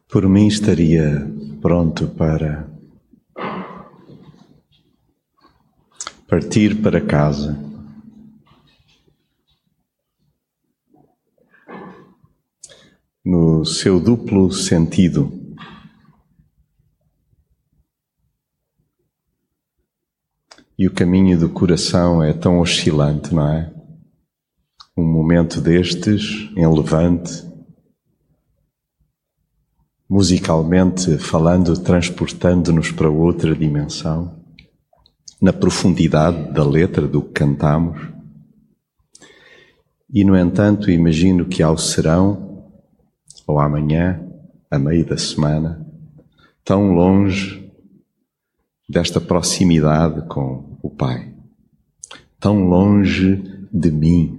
Por mim estaria pronto para partir para casa. No seu duplo sentido. E o caminho do coração é tão oscilante, não é? Um momento destes, em levante, musicalmente falando, transportando-nos para outra dimensão, na profundidade da letra do que cantamos. E, no entanto, imagino que ao serão, ou amanhã, a meio da semana, tão longe desta proximidade com o Pai, tão longe de mim.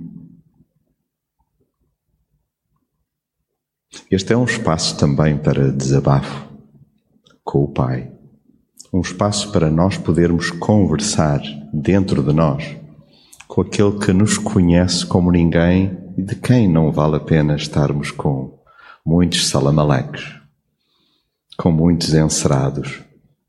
Este é um espaço também para desabafo com o Pai. Um espaço para nós podermos conversar dentro de nós com aquele que nos conhece como ninguém e de quem não vale a pena estarmos com muitos salamaleques, com muitos encerrados.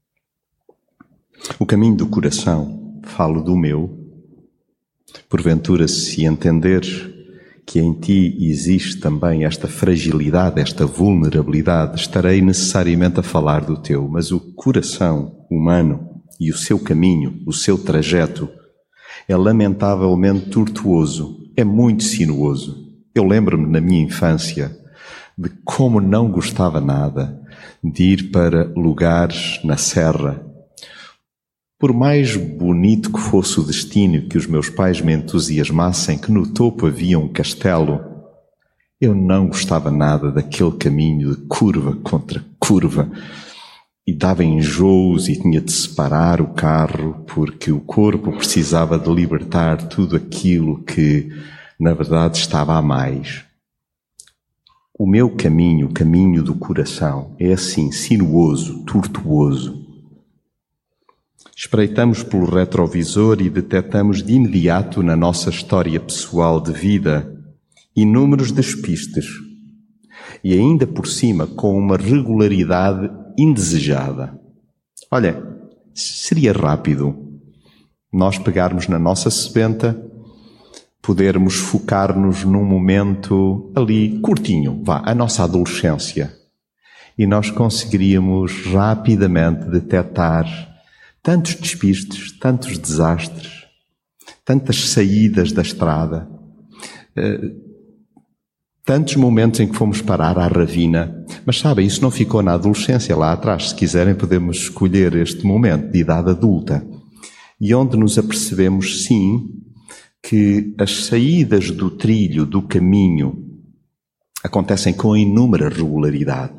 O caminho do coração, falo do meu. Porventura, se entenderes que em ti existe também esta fragilidade, esta vulnerabilidade, estarei necessariamente a falar do teu. Mas o coração humano e o seu caminho, o seu trajeto, é lamentavelmente tortuoso, é muito sinuoso. Eu lembro-me na minha infância de como não gostava nada de ir para lugares na serra. Por mais bonito que fosse o destino que os meus pais me entusiasmassem, que no topo havia um castelo, eu não gostava nada daquele caminho de curva contra curva. E dava enjoos e tinha de separar o carro, porque o corpo precisava de libertar tudo aquilo que, na verdade, estava a mais. O meu caminho, o caminho do coração, é assim, sinuoso, tortuoso. Espreitamos pelo retrovisor e detectamos de imediato na nossa história pessoal de vida inúmeros despistes. E ainda por cima com uma regularidade indesejada. Olha, seria rápido nós pegarmos na nossa sebenta, podermos focar-nos num momento ali curtinho, a nossa adolescência. E nós conseguiríamos rapidamente detectar tantos despistes, tantos desastres, tantas saídas da estrada, tantos momentos em que fomos parar à ravina. Mas sabem, isso não ficou na adolescência lá atrás. Se quiserem podemos escolher este momento de idade adulta. E onde nos apercebemos, sim, que as saídas do trilho, do caminho, acontecem com inúmera regularidade.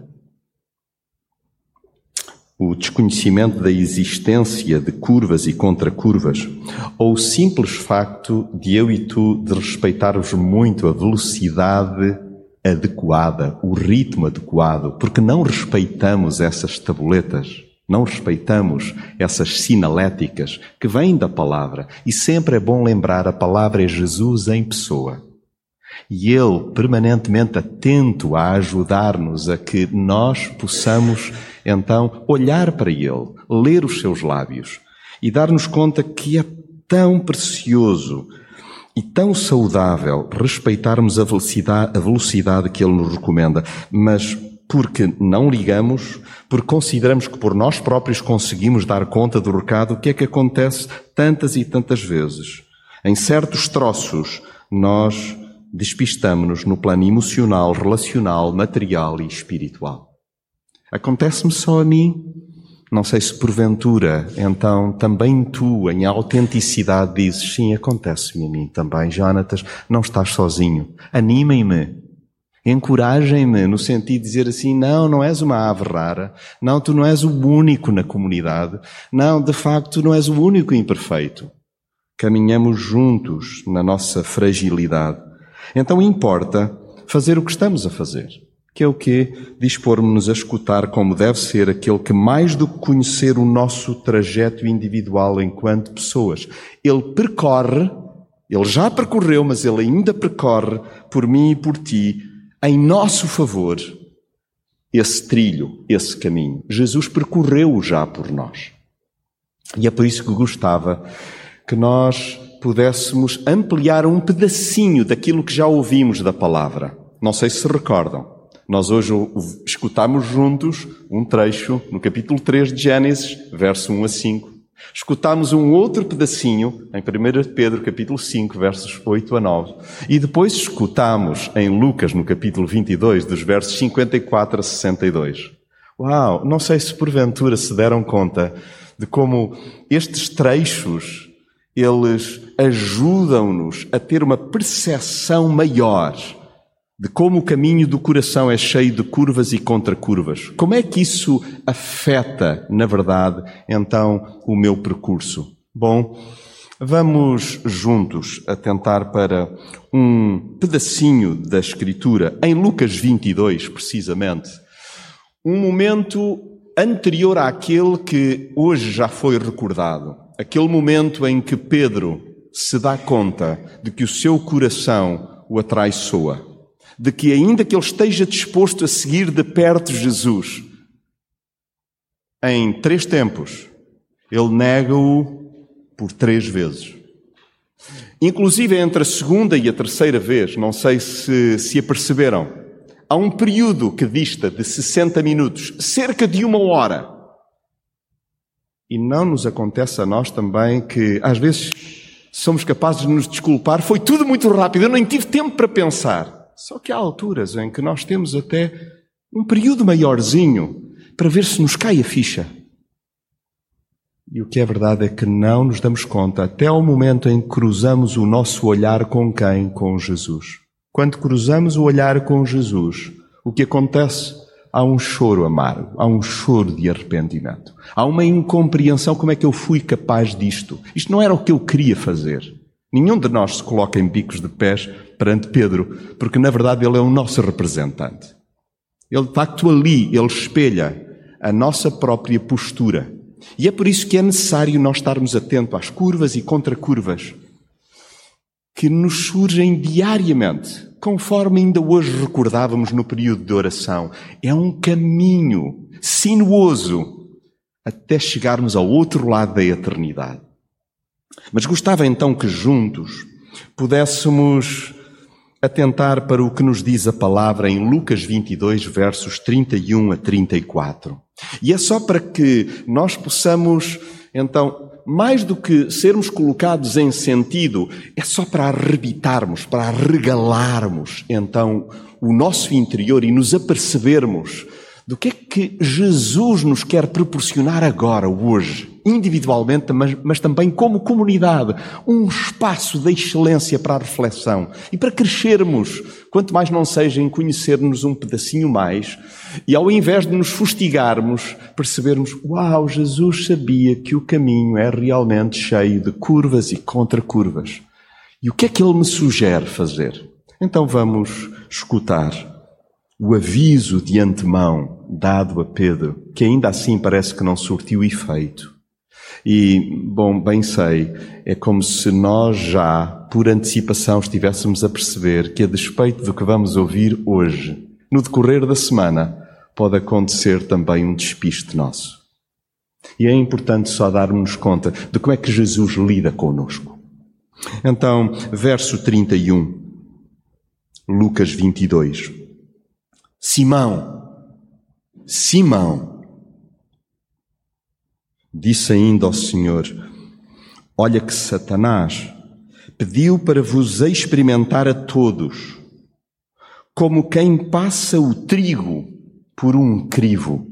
O desconhecimento da existência de curvas e contracurvas, ou o simples facto de eu e tu de respeitarmos muito a velocidade adequada, o ritmo adequado, porque não respeitamos essas tabuletas, não respeitamos essas sinaléticas que vêm da palavra. E sempre é bom lembrar, a palavra é Jesus em pessoa. E Ele permanentemente atento a ajudar-nos a que nós possamos então olhar para Ele, ler os seus lábios e dar-nos conta que é tão precioso e tão saudável respeitarmos a velocidade que Ele nos recomenda, mas porque não ligamos, porque consideramos que por nós próprios conseguimos dar conta do recado, o que é que acontece tantas e tantas vezes? Em certos troços nós despistamos-nos no plano emocional, relacional, material e espiritual. Acontece-me só a mim? Não sei se porventura, então, também tu, em autenticidade, dizes, sim, acontece-me a mim também, Jonatas, não estás sozinho. Animem-me, encorajem-me, no sentido de dizer assim, não és uma ave rara, não, tu não és o único na comunidade, não, de facto, tu não és o único imperfeito. Caminhamos juntos na nossa fragilidade. Então importa fazer o que estamos a fazer. Que é o quê? Dispor-nos a escutar como deve ser aquele que, mais do que conhecer o nosso trajeto individual enquanto pessoas, ele percorre, ele já percorreu, mas ele ainda percorre por mim e por ti, em nosso favor, esse trilho, esse caminho. Jesus percorreu-o já por nós. E é por isso que gostava que nós pudéssemos ampliar um pedacinho daquilo que já ouvimos da palavra. Não sei se recordam. Nós hoje escutámos juntos um trecho no capítulo 3 de Gênesis, verso 1 a 5. Escutámos um outro pedacinho em 1 Pedro, capítulo 5, versos 8 a 9. E depois escutámos em Lucas, no capítulo 22, dos versos 54 a 62. Uau! Não sei se porventura se deram conta de como estes trechos, eles ajudam-nos a ter uma percepção maior de como o caminho do coração é cheio de curvas e contracurvas. Como é que isso afeta, na verdade, então, o meu percurso? Bom, vamos juntos atentar para um pedacinho da Escritura, em Lucas 22, precisamente. Um momento anterior àquele que hoje já foi recordado. Aquele momento em que Pedro se dá conta de que o seu coração o atraiçoa. De que ainda que ele esteja disposto a seguir de perto Jesus, em 3 tempos, ele nega-o por 3 vezes. Inclusive entre a segunda e a terceira vez, não sei se aperceberam, há um período que dista de 60 minutos, cerca de 1 hora. E não nos acontece a nós também que, às vezes, somos capazes de nos desculpar, foi tudo muito rápido, eu nem tive tempo para pensar. Só que há alturas em que nós temos até um período maiorzinho para ver se nos cai a ficha. E o que é verdade é que não nos damos conta até ao momento em que cruzamos o nosso olhar com quem? Com Jesus. Quando cruzamos o olhar com Jesus, o que acontece? Há um choro amargo, há um choro de arrependimento. Há uma incompreensão, como é que eu fui capaz disto? Isto não era o que eu queria fazer. Nenhum de nós se coloca em bicos de pés perante Pedro, porque na verdade ele é o nosso representante. Ele de facto ali, ele espelha a nossa própria postura. E é por isso que é necessário nós estarmos atentos às curvas e contracurvas que nos surgem diariamente, conforme ainda hoje recordávamos no período de oração. É um caminho sinuoso até chegarmos ao outro lado da eternidade. Mas gostava então que juntos pudéssemos atentar para o que nos diz a palavra em Lucas 22, versos 31 a 34. E é só para que nós possamos, então, mais do que sermos colocados em sentido, é só para arrebitarmos, para regalarmos, então, o nosso interior e nos apercebermos do que é que Jesus nos quer proporcionar agora, hoje, individualmente, mas também como comunidade, um espaço de excelência para a reflexão e para crescermos, quanto mais não seja em conhecer-nos um pedacinho mais e ao invés de nos fustigarmos, percebermos, uau, Jesus sabia que o caminho é realmente cheio de curvas e contracurvas. E o que é que Ele me sugere fazer? Então vamos escutar o aviso de antemão dado a Pedro, que ainda assim parece que não surtiu efeito. E, bom, bem sei, é como se nós já, por antecipação, estivéssemos a perceber que, a despeito do que vamos ouvir hoje, no decorrer da semana, pode acontecer também um despiste nosso. E é importante só darmos conta de como é que Jesus lida connosco. Então, verso 31, Lucas 22. Simão, disse ainda ao Senhor, olha que Satanás pediu para vos experimentar a todos, como quem passa o trigo por um crivo.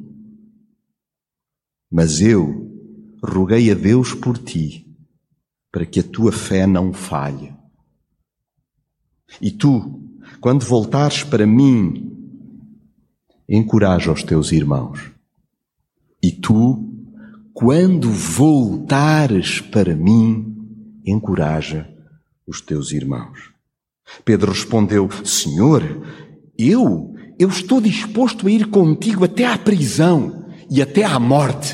Mas eu roguei a Deus por ti, para que a tua fé não falhe. E tu, quando voltares para mim, encoraja os teus irmãos. E tu, quando voltares para mim, encoraja os teus irmãos. Pedro respondeu, Senhor, eu estou disposto a ir contigo até à prisão e até à morte.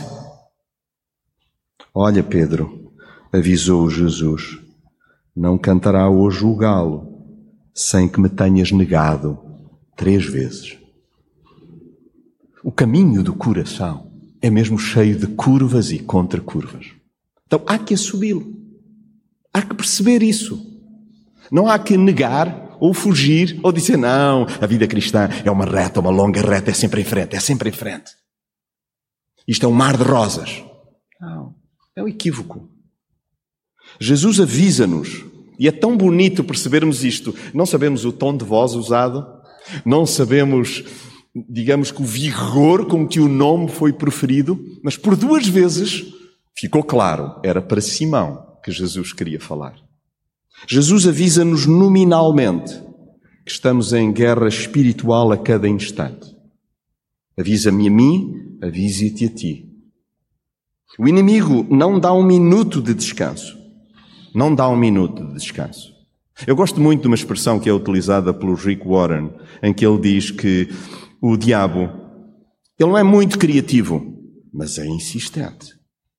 Olha, Pedro, avisou Jesus, não cantará hoje o galo sem que me tenhas negado 3 vezes. O caminho do coração é mesmo cheio de curvas e contracurvas. Então há que assumi-lo. Há que perceber isso. Não há que negar ou fugir ou dizer não, a vida cristã é uma reta, uma longa reta, é sempre em frente, é sempre em frente. Isto é um mar de rosas. Não, é um equívoco. Jesus avisa-nos, e é tão bonito percebermos isto. Não sabemos o tom de voz usado, não sabemos, digamos, que o vigor com que o nome foi proferido, mas por 2 vezes ficou claro, era para Simão que Jesus queria falar. Jesus avisa-nos nominalmente que estamos em guerra espiritual a cada instante. Avisa-me a mim, avise-te a ti. O inimigo não dá um minuto de descanso. Não dá um minuto de descanso. Eu gosto muito de uma expressão que é utilizada pelo Rick Warren, em que ele diz que o diabo, ele não é muito criativo, mas é insistente.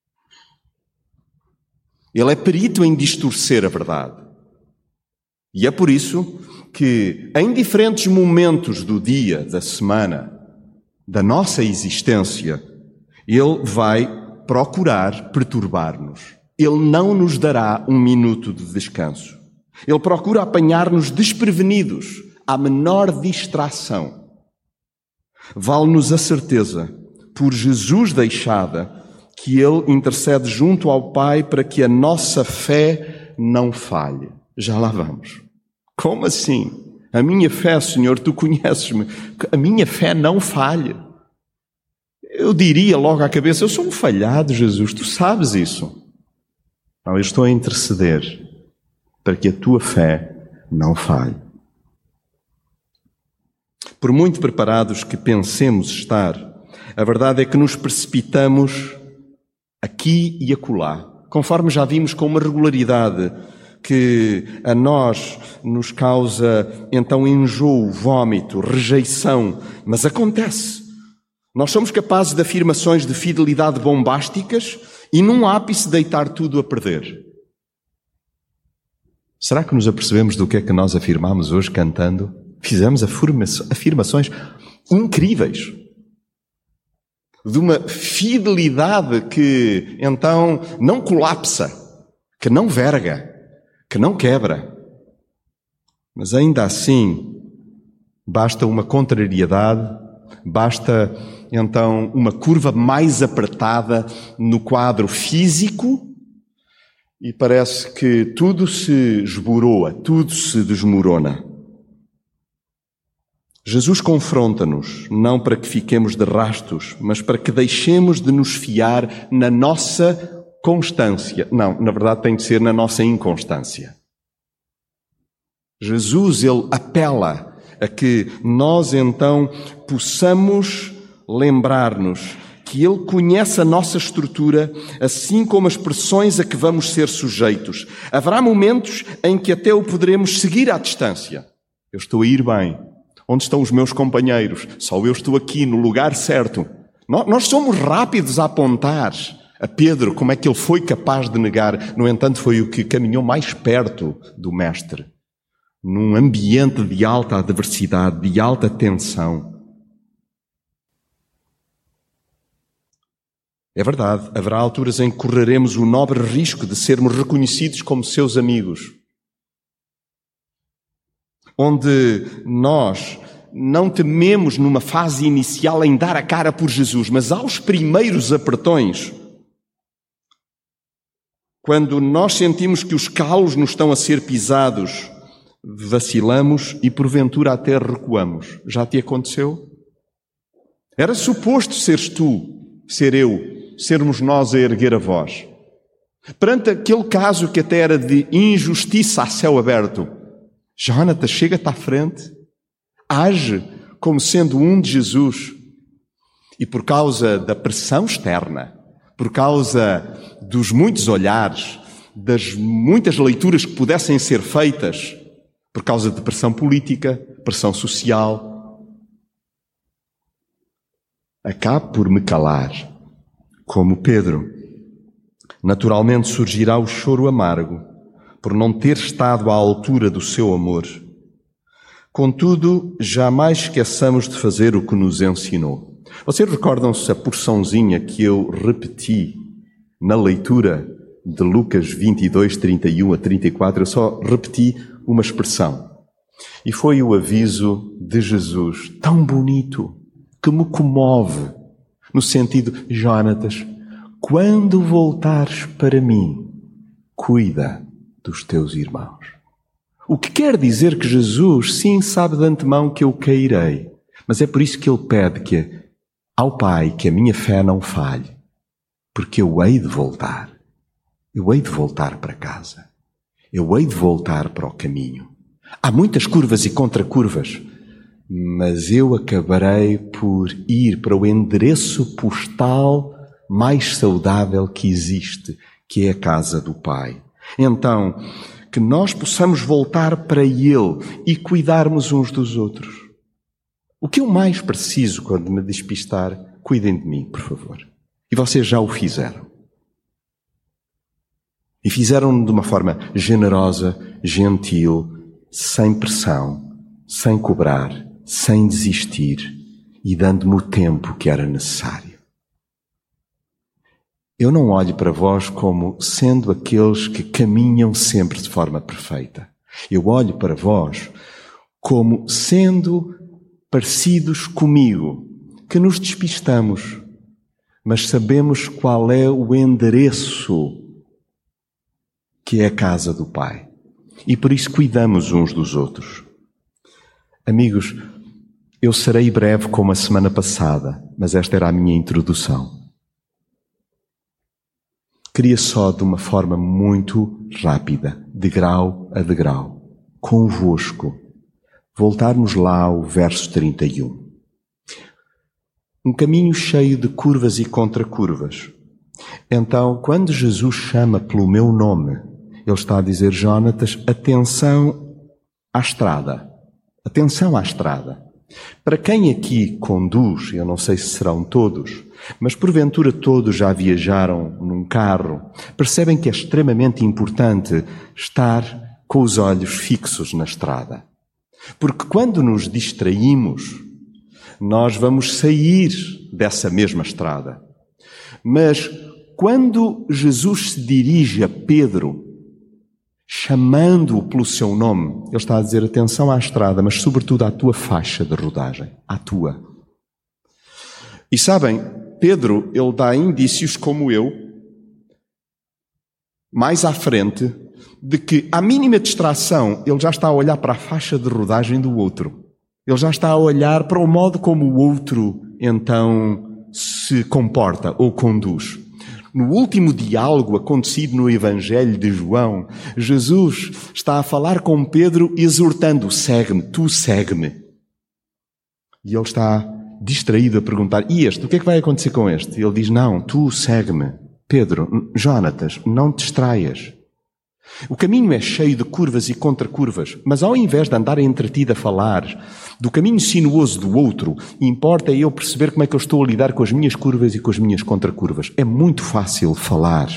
Ele é perito em distorcer a verdade. E é por isso que, em diferentes momentos do dia, da semana, da nossa existência, ele vai procurar perturbar-nos. Ele não nos dará um minuto de descanso. Ele procura apanhar-nos desprevenidos, à menor distração. Vale-nos a certeza, por Jesus deixada, que Ele intercede junto ao Pai para que a nossa fé não falhe. Já lá vamos. Como assim? A minha fé, Senhor, Tu conheces-me. A minha fé não falha. Eu diria logo à cabeça, eu sou um falhado, Jesus, Tu sabes isso. Não, eu estou a interceder para que a Tua fé não falhe. Por muito preparados que pensemos estar, a verdade é que nos precipitamos aqui e acolá, conforme já vimos, com uma regularidade que a nós nos causa então enjoo, vômito, rejeição, mas acontece. Nós somos capazes de afirmações de fidelidade bombásticas e num ápice deitar tudo a perder. Será que nos apercebemos do que é que nós afirmamos hoje cantando? Fizemos afirmações incríveis. De uma fidelidade que então não colapsa, que não verga, que não quebra. Mas ainda assim, basta uma contrariedade, basta então uma curva mais apertada no quadro físico e parece que tudo se esboroa, tudo se desmorona. Jesus confronta-nos, não para que fiquemos de rastos, mas para que deixemos de nos fiar na nossa constância. Não, na verdade tem de ser na nossa inconstância. Jesus, Ele apela a que nós então possamos lembrar-nos que Ele conhece a nossa estrutura, assim como as pressões a que vamos ser sujeitos. Haverá momentos em que até o poderemos seguir à distância. Eu estou a ir bem. Onde estão os meus companheiros? Só eu estou aqui no lugar certo. Nós somos rápidos a apontar a Pedro como é que ele foi capaz de negar. No entanto, foi o que caminhou mais perto do Mestre. Num ambiente de alta adversidade, de alta tensão. É verdade, haverá alturas em que correremos o nobre risco de sermos reconhecidos como seus amigos. Onde nós não tememos numa fase inicial em dar a cara por Jesus, mas aos primeiros apertões, quando nós sentimos que os calos nos estão a ser pisados, vacilamos e porventura até recuamos. Já te aconteceu? Era suposto seres tu, ser eu, sermos nós a erguer a voz. Perante aquele caso que até era de injustiça a céu aberto, Jonatas, chega-te à frente, age como sendo um de Jesus. E por causa da pressão externa, por causa dos muitos olhares, das muitas leituras que pudessem ser feitas, por causa de pressão política, pressão social, acabe por me calar, como Pedro. Naturalmente surgirá o choro amargo, por não ter estado à altura do seu amor. Contudo, jamais esqueçamos de fazer o que nos ensinou. Vocês recordam-se a porçãozinha que eu repeti na leitura de Lucas 22, 31 a 34? Eu só repeti uma expressão. E foi o aviso de Jesus, tão bonito, que me comove, no sentido, Jonatas, quando voltares para mim, cuida dos teus irmãos. O que quer dizer que Jesus, sim, sabe de antemão que eu cairei, mas é por isso que Ele pede ao Pai que a minha fé não falhe, porque eu hei de voltar. Eu hei de voltar para casa. Eu hei de voltar para o caminho. Há muitas curvas e contracurvas, mas eu acabarei por ir para o endereço postal mais saudável que existe, que é a casa do Pai. Então, que nós possamos voltar para Ele e cuidarmos uns dos outros. O que eu mais preciso quando me despistar, cuidem de mim, por favor. E vocês já o fizeram. E fizeram-no de uma forma generosa, gentil, sem pressão, sem cobrar, sem desistir e dando-me o tempo que era necessário. Eu não olho para vós como sendo aqueles que caminham sempre de forma perfeita. Eu olho para vós como sendo parecidos comigo, que nos despistamos, mas sabemos qual é o endereço que é a casa do Pai. E por isso cuidamos uns dos outros. Amigos, eu serei breve como a semana passada, mas esta era a minha introdução. Queria só, de uma forma muito rápida, degrau a degrau, convosco, voltarmos lá ao verso 31. Um caminho cheio de curvas e contracurvas. Então, quando Jesus chama pelo meu nome, Ele está a dizer, Jonatas, atenção à estrada. Atenção à estrada. Para quem aqui conduz, eu não sei se serão todos, mas porventura todos já viajaram num carro, percebem que é extremamente importante estar com os olhos fixos na estrada. Porque quando nos distraímos, nós vamos sair dessa mesma estrada. Mas quando Jesus se dirige a Pedro, chamando-o pelo seu nome, Ele está a dizer atenção à estrada, mas sobretudo à tua faixa de rodagem, à tua. E sabem, Pedro, ele dá indícios como eu, mais à frente, de que à mínima distração, ele já está a olhar para a faixa de rodagem do outro. Ele já está a olhar para o modo como o outro, então, se comporta ou conduz. No último diálogo acontecido no Evangelho de João, Jesus está a falar com Pedro exortando, segue-me, tu segue-me. E ele está distraído a perguntar, e este, o que é que vai acontecer com este? Ele diz, não, tu segue-me. Pedro, Jonatas, não te distraias. O caminho é cheio de curvas e contracurvas, mas ao invés de andar entretido a falar do caminho sinuoso do outro, importa eu perceber como é que eu estou a lidar com as minhas curvas e com as minhas contracurvas. É muito fácil falar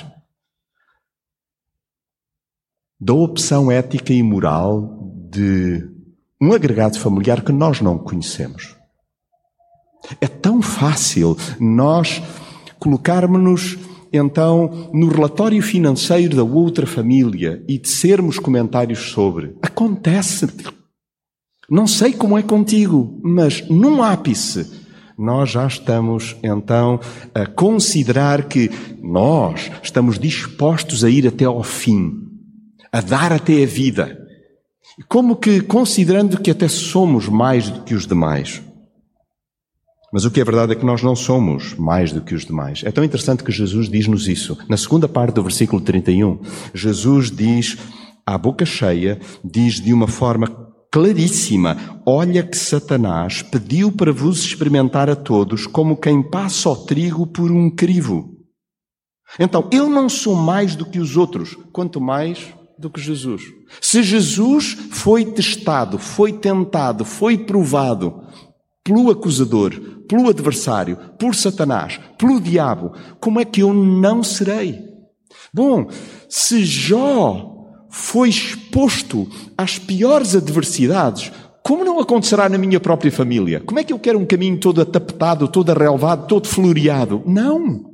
da opção ética e moral de um agregado familiar que nós não conhecemos. É tão fácil nós colocarmos-nos então, no relatório financeiro da outra família e tecermos comentários sobre. Acontece. Não sei como é contigo, mas num ápice, nós já estamos então a considerar que nós estamos dispostos a ir até ao fim, a dar até a vida. Como que considerando que até somos mais do que os demais. Mas o que é verdade é que nós não somos mais do que os demais. É tão interessante que Jesus diz-nos isso. Na segunda parte do versículo 31, Jesus diz, à boca cheia, diz de uma forma claríssima, olha que Satanás pediu para vos experimentar a todos como quem passa o trigo por um crivo. Então, eu não sou mais do que os outros, quanto mais do que Jesus. Se Jesus foi testado, foi tentado, foi provado pelo acusador, pelo adversário, por Satanás, pelo diabo, como é que eu não serei? Bom, se Jó foi exposto às piores adversidades, como não acontecerá na minha própria família? Como é que eu quero um caminho todo atapetado, todo arrelvado, todo floreado? Não!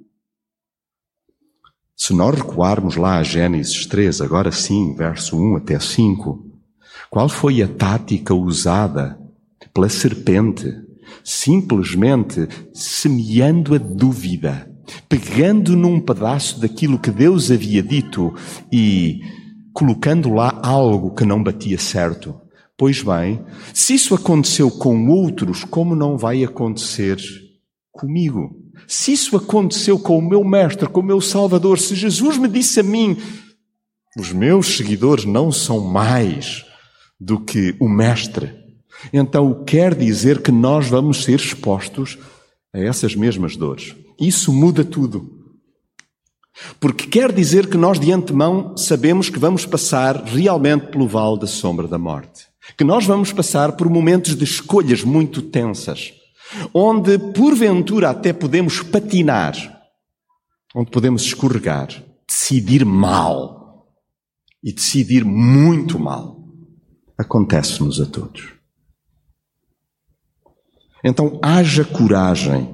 Se nós recuarmos lá a Gênesis 3, agora sim, verso 1 até 5, qual foi a tática usada pela serpente? Simplesmente semeando a dúvida, pegando num pedaço daquilo que Deus havia dito e colocando lá algo que não batia certo. Pois bem, se isso aconteceu com outros, como não vai acontecer comigo? Se isso aconteceu com o meu mestre, com o meu Salvador, se Jesus me disse a mim, os meus seguidores não são mais do que o mestre, então quer dizer que nós vamos ser expostos a essas mesmas dores. Isso muda tudo. Porque quer dizer que nós de antemão sabemos que vamos passar realmente pelo vale da sombra da morte. Que nós vamos passar por momentos de escolhas muito tensas, onde porventura até podemos patinar, onde podemos escorregar, decidir mal e decidir muito mal. Acontece-nos a todos. Então haja coragem,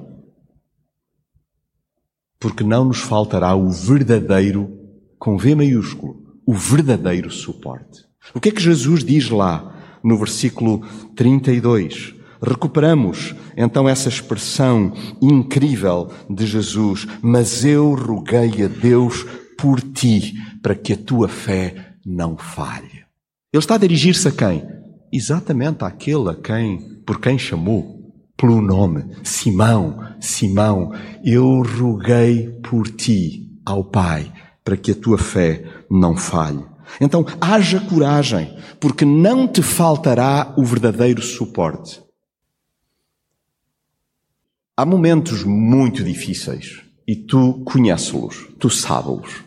porque não nos faltará o verdadeiro, com V maiúsculo, o verdadeiro suporte. O que é que Jesus diz lá no versículo 32? Recuperamos então essa expressão incrível de Jesus: mas eu roguei a Deus por ti, para que a tua fé não falhe. Ele está a dirigir-se a quem? Exatamente àquele por quem chamou, pelo nome: Simão, Simão, eu roguei por ti ao Pai, para que a tua fé não falhe. Então, haja coragem, porque não te faltará o verdadeiro suporte. Há momentos muito difíceis e tu conheces-los, tu sabes-los.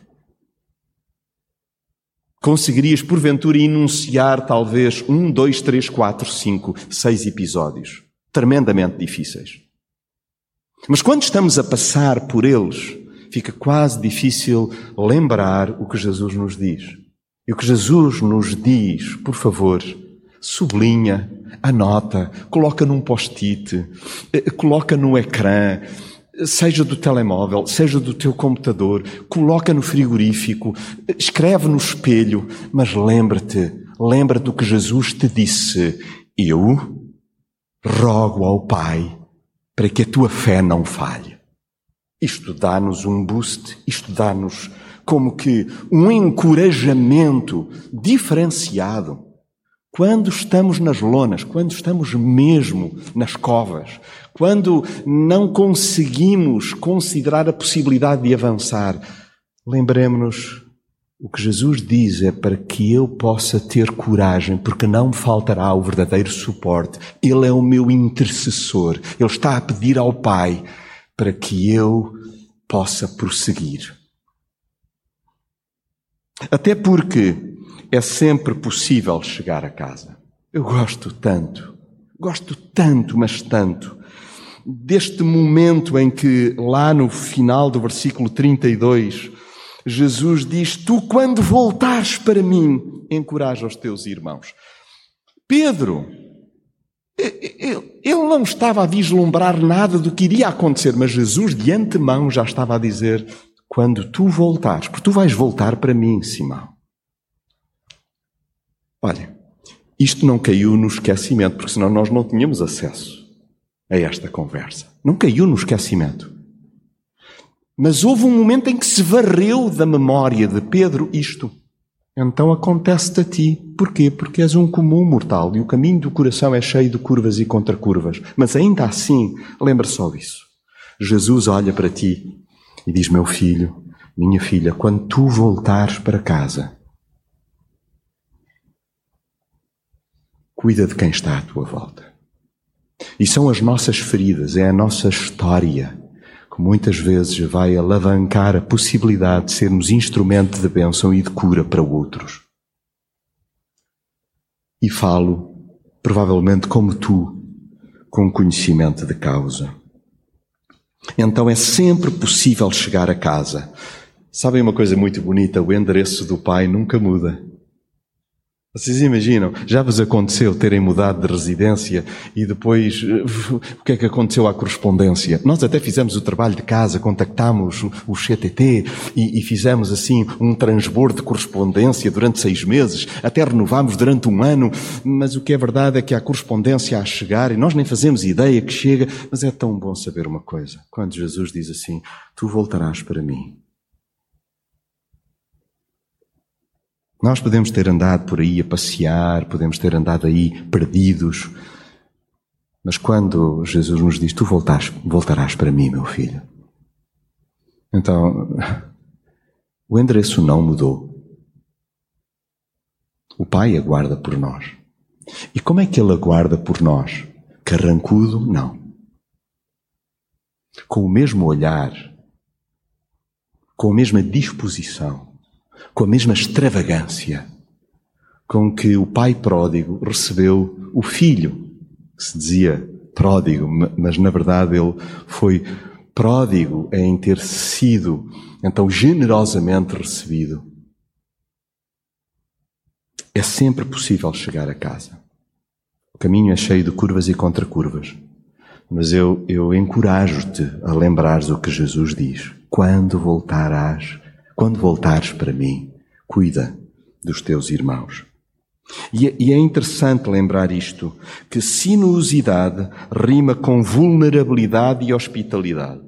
Conseguirias, porventura, enunciar talvez 1, 2, 3, 4, 5, 6 episódios tremendamente difíceis. Mas quando estamos a passar por eles, fica quase difícil lembrar o que Jesus nos diz. E o que Jesus nos diz, por favor, sublinha, anota, coloca num post-it, coloca no ecrã, seja do telemóvel, seja do teu computador, coloca no frigorífico, escreve no espelho, mas lembra-te do que Jesus te disse: eu rogo ao Pai para que a tua fé não falhe. Isto dá-nos um boost, isto dá-nos como que um encorajamento diferenciado. Quando estamos nas lonas, quando estamos mesmo nas covas, quando não conseguimos considerar a possibilidade de avançar, lembremos-nos, o que Jesus diz é para que eu possa ter coragem, porque não me faltará o verdadeiro suporte. Ele é o meu intercessor. Ele está a pedir ao Pai para que eu possa prosseguir. Até porque é sempre possível chegar a casa. Eu gosto tanto, mas tanto, deste momento em que, lá no final do versículo 32, Jesus diz: tu, quando voltares para mim, encoraja os teus irmãos. Pedro, ele não estava a vislumbrar nada do que iria acontecer, mas Jesus de antemão já estava a dizer: quando tu voltares, porque tu vais voltar para mim, Simão. Olha, isto não caiu no esquecimento, porque senão nós não tínhamos acesso a esta conversa. Não caiu no esquecimento. Mas houve um momento em que se varreu da memória de Pedro isto. Então acontece-te a ti. Porquê? Porque és um comum mortal e o caminho do coração é cheio de curvas e contracurvas. Mas ainda assim, lembra só disso. Jesus olha para ti e diz: meu filho, minha filha, quando tu voltares para casa, cuida de quem está à tua volta. E são as nossas feridas, é a nossa história que muitas vezes vai alavancar a possibilidade de sermos instrumento de bênção e de cura para outros. E falo, provavelmente como tu, com conhecimento de causa. Então é sempre possível chegar a casa. Sabem uma coisa muito bonita? O endereço do Pai nunca muda. Vocês imaginam, já vos aconteceu terem mudado de residência e depois o que é que aconteceu à correspondência? Nós até fizemos o trabalho de casa, contactámos o CTT e fizemos assim um transbordo de correspondência durante 6 meses, até renovámos durante 1 ano, mas o que é verdade é que há correspondência a chegar e nós nem fazemos ideia que chega, mas é tão bom saber uma coisa, quando Jesus diz assim, tu voltarás para mim. Nós podemos ter andado por aí a passear, podemos ter andado aí perdidos, mas quando Jesus nos diz, tu voltarás para mim, meu filho. Então, o endereço não mudou. O Pai aguarda por nós. E como é que Ele aguarda por nós? Carrancudo? Não. Com o mesmo olhar, com a mesma disposição, com a mesma extravagância com que o pai pródigo recebeu o filho, que se dizia pródigo, mas na verdade ele foi pródigo em ter sido então generosamente recebido. É sempre possível chegar a casa. O caminho é cheio de curvas e contracurvas, mas eu encorajo-te a lembrares o que Jesus diz. Quando voltares para mim, cuida dos teus irmãos. E é interessante lembrar isto, que sinuosidade rima com vulnerabilidade e hospitalidade.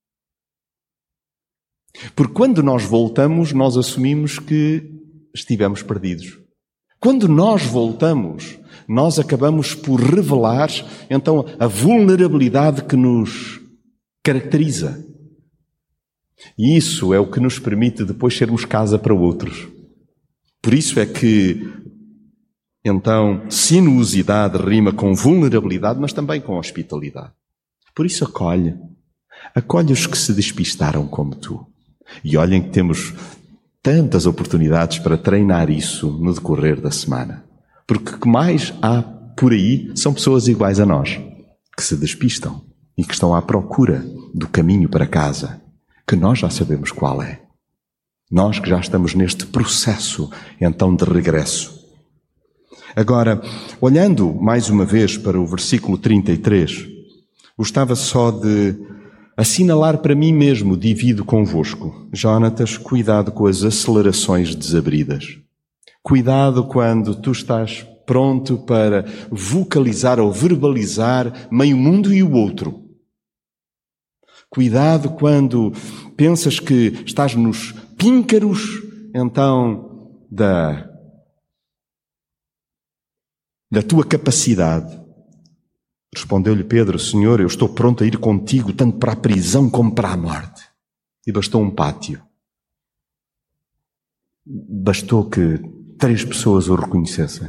Porque quando nós voltamos, nós assumimos que estivemos perdidos. Quando nós voltamos, nós acabamos por revelar, então, a vulnerabilidade que nos caracteriza. E isso é o que nos permite depois sermos casa para outros. Por isso é que, então, sinuosidade rima com vulnerabilidade, mas também com hospitalidade. Por isso acolhe os que se despistaram como tu. E olhem que temos tantas oportunidades para treinar isso no decorrer da semana. Porque o que mais há por aí são pessoas iguais a nós, que se despistam e que estão à procura do caminho para casa, que nós já sabemos qual é. Nós que já estamos neste processo, então, de regresso. Agora, olhando mais uma vez para o versículo 33, gostava só de assinalar para mim mesmo, divido convosco. Jonatas, cuidado com as acelerações desabridas. Cuidado quando tu estás pronto para vocalizar ou verbalizar meio mundo e o outro. Cuidado quando pensas que estás nos píncaros, então, da tua capacidade. Respondeu-lhe Pedro, Senhor, eu estou pronto a ir contigo, tanto para a prisão como para a morte. E bastou um pátio. Bastou que 3 pessoas o reconhecessem.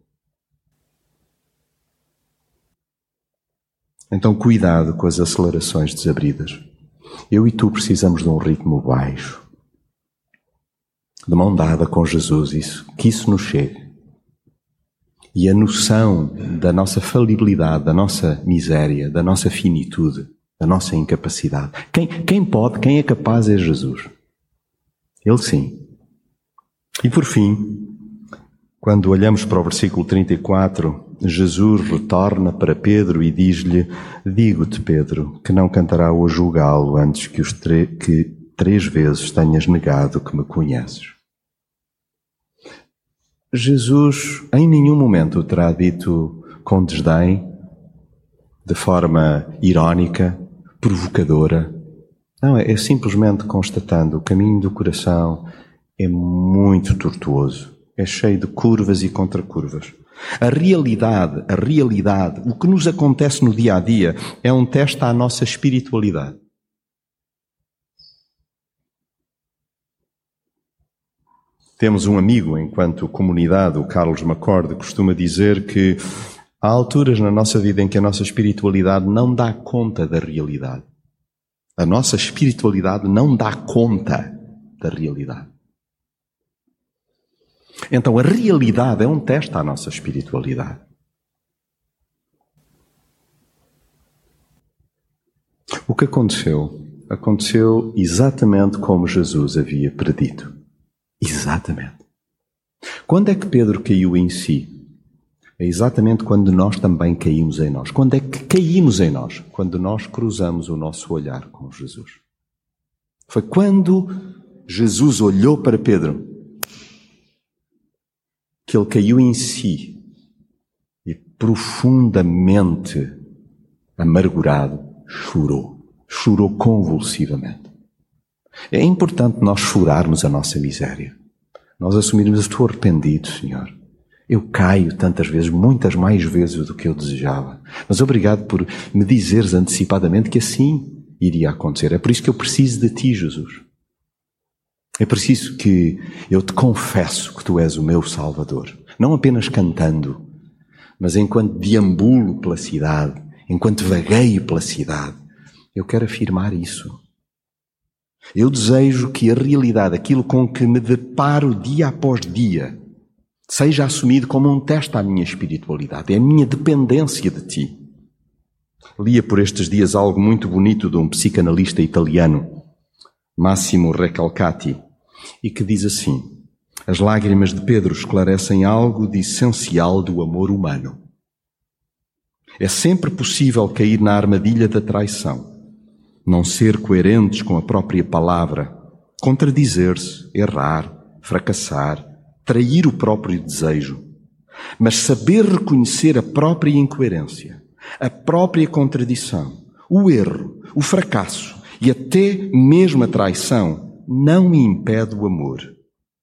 Então, cuidado com as acelerações desabridas. Eu e tu precisamos de um ritmo baixo. De mão dada com Jesus, que isso nos chegue. E a noção da nossa falibilidade, da nossa miséria, da nossa finitude, da nossa incapacidade. Quem pode, quem é capaz é Jesus. Ele sim. E por fim, quando olhamos para o versículo 34, Jesus retorna para Pedro e diz-lhe, digo-te, Pedro, que não cantará hoje o galo antes que 3 vezes tenhas negado que me conheces. Jesus em nenhum momento terá dito com desdém, de forma irónica, provocadora. Não, é simplesmente constatando, o caminho do coração é muito tortuoso, é cheio de curvas e contracurvas. A realidade, o que nos acontece no dia a dia, é um teste à nossa espiritualidade. Temos um amigo, enquanto comunidade, o Carlos Macorde, costuma dizer que há alturas na nossa vida em que a nossa espiritualidade não dá conta da realidade. A nossa espiritualidade não dá conta da realidade. Então a realidade é um teste à nossa espiritualidade. O que aconteceu? Aconteceu exatamente como Jesus havia predito. Exatamente. Quando é que Pedro caiu em si? É exatamente quando nós também caímos em nós. Quando é que caímos em nós? Quando nós cruzamos o nosso olhar com Jesus. Foi quando Jesus olhou para Pedro que ele caiu em si e profundamente amargurado chorou. Chorou convulsivamente. É importante nós chorarmos a nossa miséria. Nós assumirmos: estou arrependido, Senhor. Eu caio tantas vezes, muitas mais vezes do que eu desejava. Mas obrigado por me dizeres antecipadamente que assim iria acontecer. É por isso que eu preciso de Ti, Jesus. É preciso que eu te confesso que Tu és o meu Salvador. Não apenas cantando, mas enquanto deambulo pela cidade, enquanto vagueio pela cidade, eu quero afirmar isso. Eu desejo que a realidade, aquilo com que me deparo dia após dia, seja assumido como um teste à minha espiritualidade, é a minha dependência de Ti. Lia por estes dias algo muito bonito de um psicanalista italiano, Massimo Recalcati, e que diz assim: as lágrimas de Pedro esclarecem algo de essencial do amor humano. É sempre possível cair na armadilha da traição, não ser coerentes com a própria palavra, contradizer-se, errar, fracassar, trair o próprio desejo, mas saber reconhecer a própria incoerência, a própria contradição, o erro, o fracasso e até mesmo a traição não impede o amor,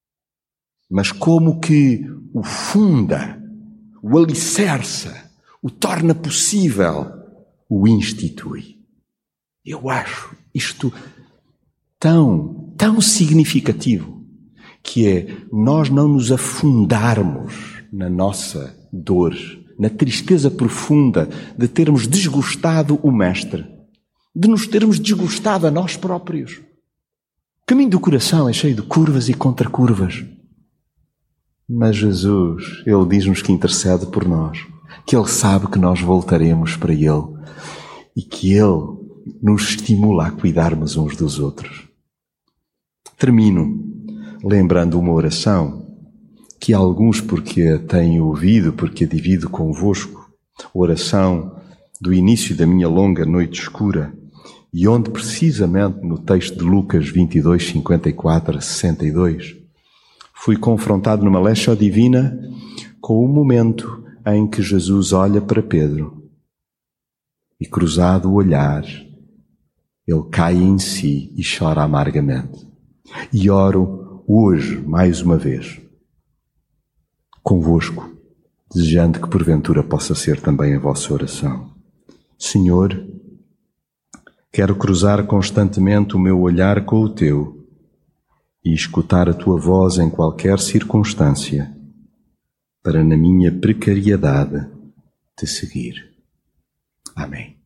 mas como que o funda, o alicerça, o torna possível, o institui. Eu acho isto tão significativo, que é nós não nos afundarmos na nossa dor, na tristeza profunda de termos desgostado o Mestre, de nos termos desgostado a nós próprios. O caminho do coração é cheio de curvas e contracurvas. Mas Jesus, Ele diz-nos que intercede por nós, que Ele sabe que nós voltaremos para Ele e que Ele nos estimula a cuidarmos uns dos outros. Termino lembrando uma oração que alguns, porque a têm ouvido, porque a divido convosco, oração do início da minha longa noite escura, e onde precisamente no texto de Lucas 22, 54 a 62, fui confrontado numa Lexio Divina com o momento em que Jesus olha para Pedro e, cruzado o olhar, ele cai em si e chora amargamente. E oro hoje, mais uma vez, convosco, desejando que porventura possa ser também a vossa oração. Senhor, quero cruzar constantemente o meu olhar com o Teu e escutar a Tua voz em qualquer circunstância, para na minha precariedade Te seguir. Amém.